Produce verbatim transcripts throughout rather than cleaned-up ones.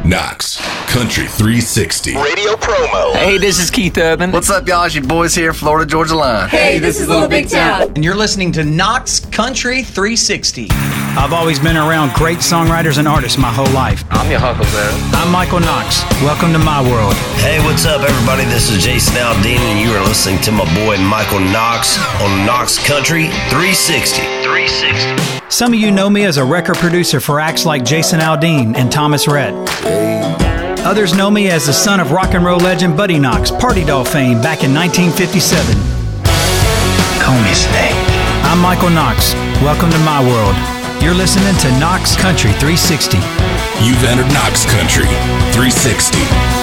Knox Country three sixty Radio promo. Hey, this is Keith Urban. What's up, y'all? It's your boys here, Florida Georgia Line. Hey, this is Little Big Town. And you're listening to Knox Country three sixty. I've always been around great songwriters and artists my whole life. I'm your Huckleberry. I'm Michael Knox. Welcome to my world. Hey, what's up, everybody? This is Jason Aldean, and you are listening to my boy Michael Knox on Knox Country three sixty. three sixty. Some of you know me as a record producer for acts like Jason Aldean and Thomas Rhett. Others know me as the son of rock and roll legend Buddy Knox, Party Doll fame back in nineteen fifty-seven. Call me Snake. I'm Michael Knox. Welcome to my world. You're listening to Knox Country three sixty. You've entered Knox Country three sixty.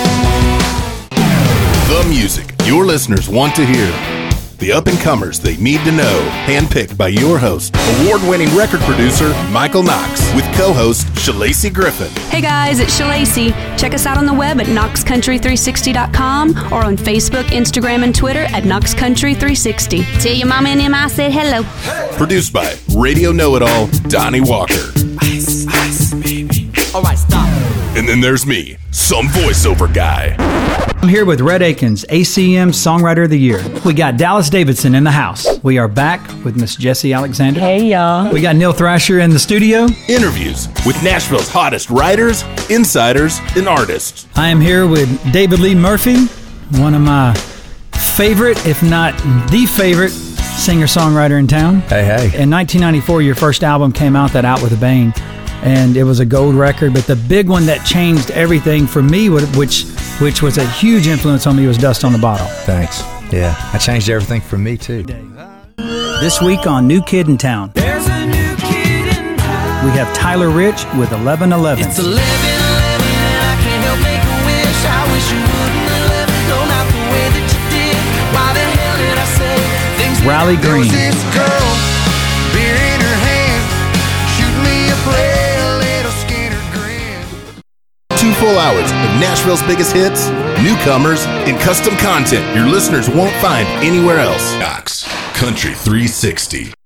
The music your listeners want to hear. The up-and-comers they need to know. Handpicked by your host, award-winning record producer Michael Knox, with co-host Shalacy Griffin. Hey guys, it's Shalacy. Check us out on the web at knox country three sixty dot com or on Facebook, Instagram, and Twitter at Knox Country three sixty. Tell your mama and them I said hello. Produced by Radio Know-It-All, Donnie Walker. Ice, ice, baby. All right, stop. And then there's me, some voiceover guy. I'm here with Rhett Akins, A C M Songwriter of the Year. We got Dallas Davidson in the house. We are back with Miss Jessie Alexander. Hey, y'all. We got Neil Thrasher in the studio. Interviews with Nashville's hottest writers, insiders, and artists. I am here with David Lee Murphy, one of my favorite, if not the favorite, singer-songwriter in town. Hey, hey. In nineteen ninety-four, your first album came out, that Out With a Bang, and it was a gold record. But the big one that changed everything for me, which which was a huge influence on me, was Dust on the Bottle. Thanks. Yeah, I changed everything for me, too. This week on New Kid in Town, There's a new kid in town. we have Tyler Rich with eleven eleven. It's eleven eleven and I can't help make a wish. I wish you wouldn't have left. No, not the way that you did. Why the hell did I say things? Riley Green. There was this girl, beer in her hand, shoot me a play, a little Skinner grin. Two full hours of Nashville's biggest hits, newcomers, and custom content your listeners won't find anywhere else. Knox Country three sixty.